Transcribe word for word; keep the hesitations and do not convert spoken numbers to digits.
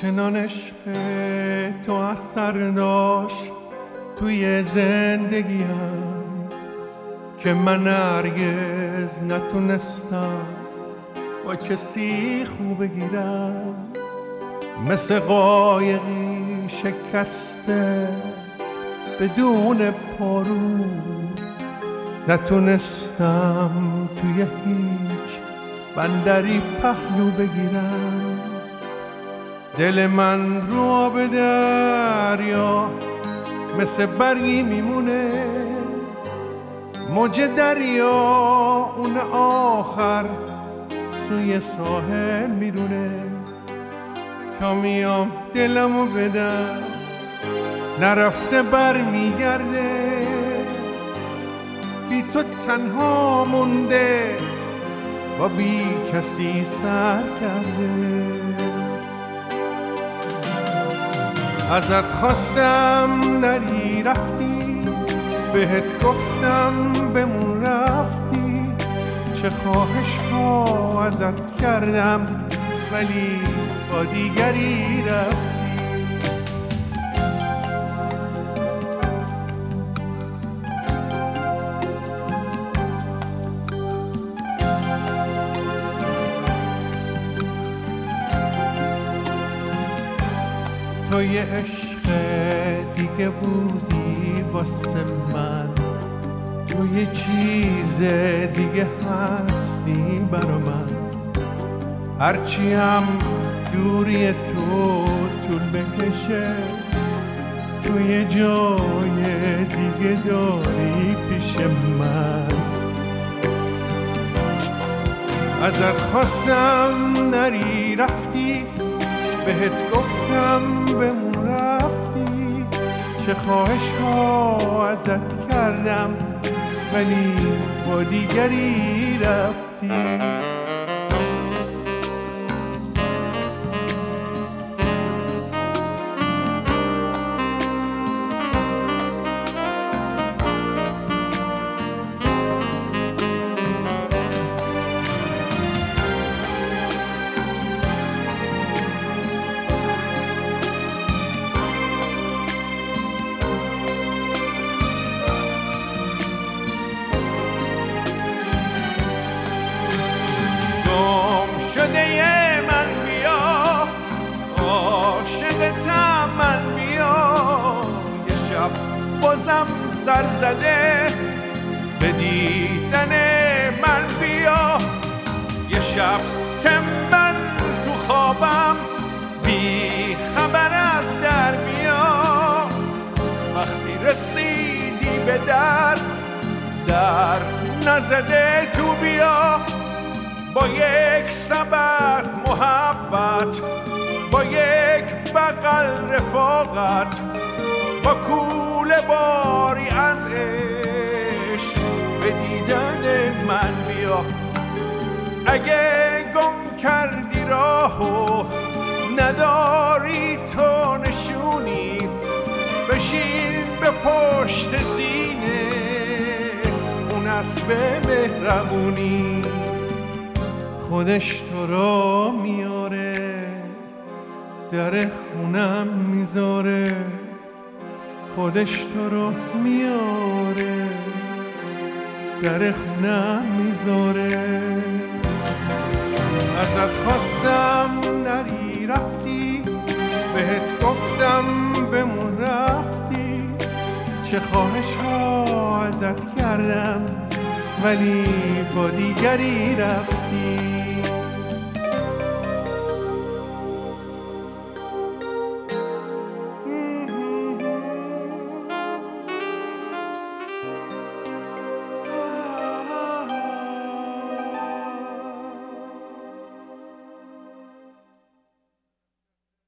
چنان عشق تو اثر داشت توی زندگیم که من هرگز نتونستم با کسی خوب بگیرم. مثل قایقی شکسته بدون پارو نتونستم توی هیچ بندری پهلو بگیرم. دل من رو آب دریا مثل برگی میمونه، موج دریا اون آخر سوی ساحل میرونه. تا میام دلمو بدم نرفته بر میگرده، بی تو تنها مونده با بی کسی سر کرده. ازت خواستم نری رفتی، بهت گفتم بمون رفتی. چه خواهش ها ازت کردم ولی با دیگری رفتی. تو یه عشق دیگه بودی واسه من، تو یه چیز دیگه هستی برا من. هرچی هم دوری تو طول بکشه، تو یه جای دیگه داری پیش من. ازت خواستم نری رفتی، بهت گفتم بمون رفتی. چه خواهش ها ازت کردم ولی با دیگری رفتی. بازم سر زده به دیدن من بیا. یه شب که من تو خوابم بی خبر از در بیا. وقتی رسیدی به در در نزده تو بیا. با یک سبد محبت، با یک بغل رفاقت، با کوله باری از عشق به دیدن من بیا. اگه گم کردی راهو نداری تو نشونی، بشین به پشت سینه اون اسب مهربونی. خودش تو را میاره در خونم میذاره، خودش تو رو میاره در خونم میذاره. ازت خواستم نری رفتی، بهت گفتم بمون رفتی. چه خواهش ها ازت کردم ولی با دیگری رفتی.